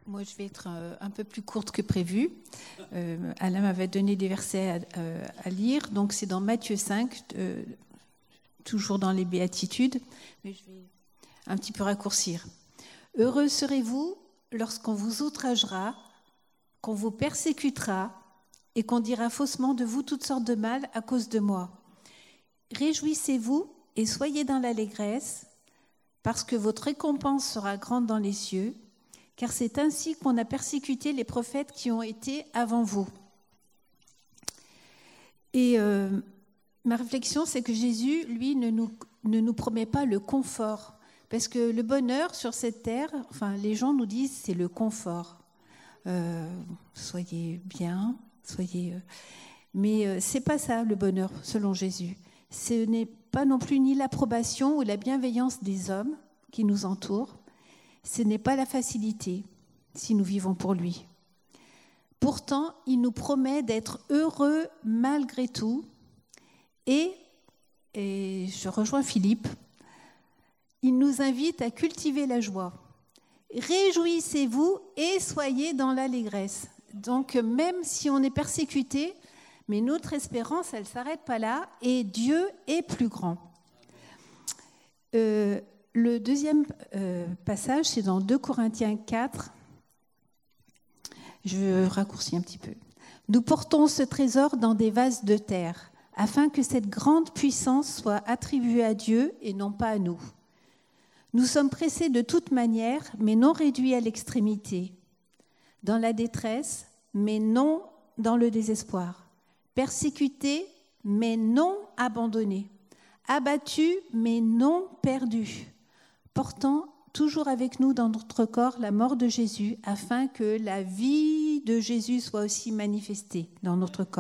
Moi, je vais être un peu plus courte que prévu. Alain m'avait donné des versets à lire. Donc, c'est dans Matthieu 5, toujours dans les béatitudes. Mais je vais un petit peu raccourcir. « Heureux serez-vous lorsqu'on vous outragera, qu'on vous persécutera et qu'on dira faussement de vous toutes sortes de mal à cause de moi. Réjouissez-vous et soyez dans l'allégresse, parce que votre récompense sera grande dans les cieux, car c'est ainsi qu'on a persécuté les prophètes qui ont été avant vous. » Et ma réflexion, c'est que Jésus, lui, ne nous promet pas le confort. Parce que le bonheur sur cette terre, les gens nous disent, c'est le confort. Soyez bien, mais c'est pas ça le bonheur, selon Jésus. Ce n'est pas non plus ni l'approbation ou la bienveillance des hommes qui nous entourent. Ce n'est pas la facilité, si nous vivons pour lui. Pourtant, il nous promet d'être heureux malgré tout. Et je rejoins Philippe, il nous invite à cultiver la joie. Réjouissez-vous et soyez dans l'allégresse. Donc, même si on est persécuté, mais notre espérance, elle ne s'arrête pas là, et Dieu est plus grand. Le deuxième passage, c'est dans 2 Corinthiens 4. Je raccourcis un petit peu. « Nous portons ce trésor dans des vases de terre, afin que cette grande puissance soit attribuée à Dieu et non pas à nous. Nous sommes pressés de toute manière, mais non réduits à l'extrémité. Dans la détresse, mais non dans le désespoir. Persécutés, mais non abandonnés. Abattus, mais non perdus. Portant toujours avec nous dans notre corps la mort de Jésus, afin que la vie de Jésus soit aussi manifestée dans notre corps. »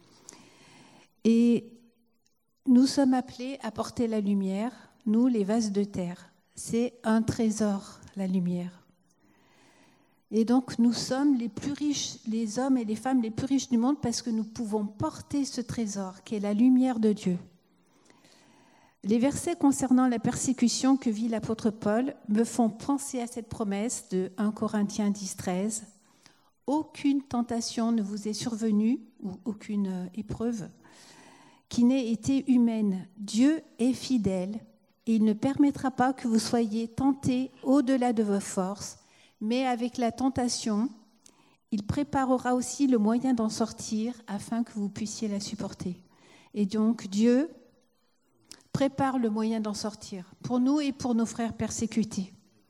Et nous sommes appelés à porter la lumière, nous, les vases de terre. C'est un trésor, la lumière. Et donc, nous sommes les plus riches, les hommes et les femmes les plus riches du monde, parce que nous pouvons porter ce trésor, qui est la lumière de Dieu. Les versets concernant la persécution que vit l'apôtre Paul me font penser à cette promesse de 1 Corinthiens 10, 13. « Aucune tentation ne vous est survenue, ou aucune épreuve, qui n'ait été humaine. Dieu est fidèle et il ne permettra pas que vous soyez tentés au-delà de vos forces, mais avec la tentation, il préparera aussi le moyen d'en sortir afin que vous puissiez la supporter. » Et donc Dieu prépare le moyen d'en sortir pour nous et pour nos frères persécutés.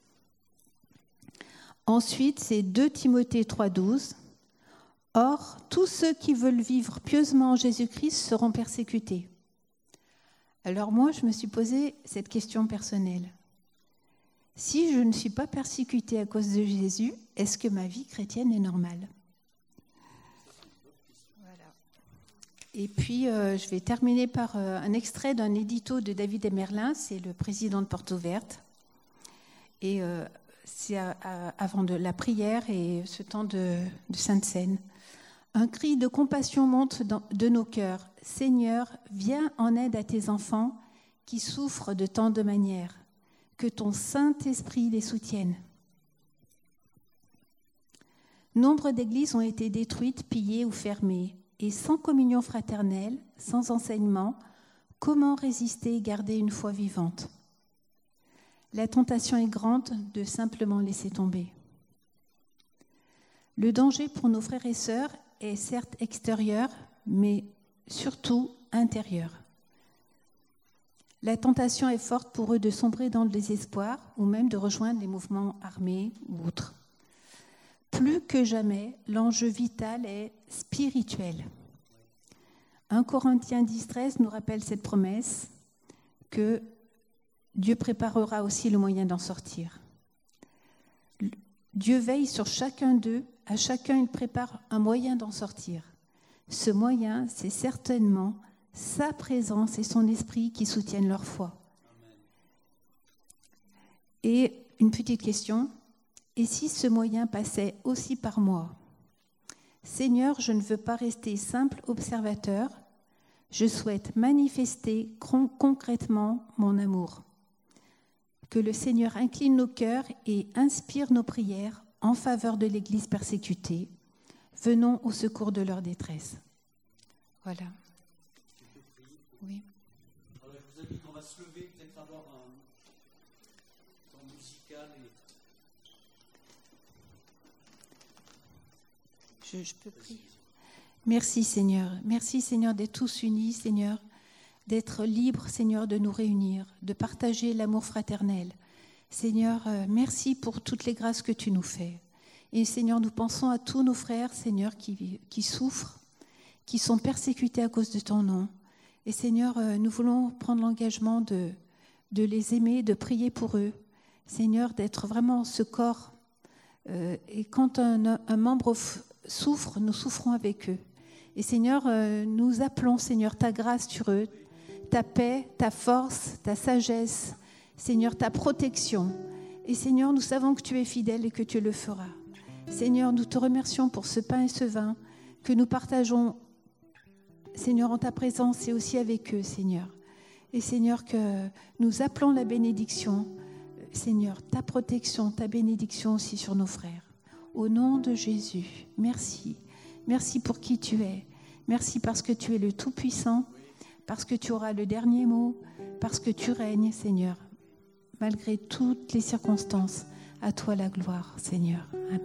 Ensuite, c'est 2 Timothée 3,12. Or, tous ceux qui veulent vivre pieusement en Jésus-Christ seront persécutés. Alors moi, je me suis posé cette question personnelle. Si je ne suis pas persécutée à cause de Jésus, est-ce que ma vie chrétienne est normale ? Voilà. Et puis, je vais terminer par un extrait d'un édito de David Emerlin, c'est le président de Porte Ouverte. Et c'est avant de la prière et ce temps de Sainte Seine. Un cri de compassion monte de nos cœurs. « Seigneur, viens en aide à tes enfants qui souffrent de tant de manières. Que ton Saint-Esprit les soutienne. » Nombre d'églises ont été détruites, pillées ou fermées. Et sans communion fraternelle, sans enseignement, comment résister et garder une foi vivante ? La tentation est grande de simplement laisser tomber. Le danger pour nos frères et sœurs est certes extérieur, mais surtout intérieur. La tentation est forte pour eux de sombrer dans le désespoir ou même de rejoindre les mouvements armés ou autres. Plus que jamais, l'enjeu vital est spirituel. 1 Corinthiens 10, 13 nous rappelle cette promesse que Dieu préparera aussi le moyen d'en sortir. Dieu veille sur chacun d'eux, à chacun il prépare un moyen d'en sortir. Ce moyen, c'est certainement sa présence et son esprit qui soutiennent leur foi. Amen. Et une petite question, et si ce moyen passait aussi par moi ? Seigneur, je ne veux pas rester simple observateur, je souhaite manifester concrètement mon amour. Que le Seigneur incline nos cœurs et inspire nos prières en faveur de l'Église persécutée. Venons au secours de leur détresse. Voilà. Oui. Alors, je vous invite, on va se lever, peut-être avoir un temps musical. Je peux prier. Merci Seigneur. Merci Seigneur d'être tous unis, Seigneur, d'être libres, Seigneur, de nous réunir, de partager l'amour fraternel. Seigneur, merci pour toutes les grâces que tu nous fais. Et Seigneur, nous pensons à tous nos frères, Seigneur, qui souffrent, qui sont persécutés à cause de ton nom. Et Seigneur, nous voulons prendre l'engagement de les aimer, de prier pour eux. Seigneur, d'être vraiment ce corps. Et quand un membre souffre, nous souffrons avec eux. Et Seigneur, nous appelons, Seigneur, ta grâce sur eux, ta paix, ta force, ta sagesse, Seigneur, ta protection. Et Seigneur, nous savons que tu es fidèle et que tu le feras. Seigneur, nous te remercions pour ce pain et ce vin que nous partageons, Seigneur, en ta présence et aussi avec eux, Seigneur. Et Seigneur, que nous appelons la bénédiction, Seigneur, ta protection, ta bénédiction aussi sur nos frères. Au nom de Jésus, merci. Merci pour qui tu es. Merci parce que tu es le Tout-Puissant, parce que tu auras le dernier mot, parce que tu règnes, Seigneur. Malgré toutes les circonstances, à toi la gloire, Seigneur. Amen.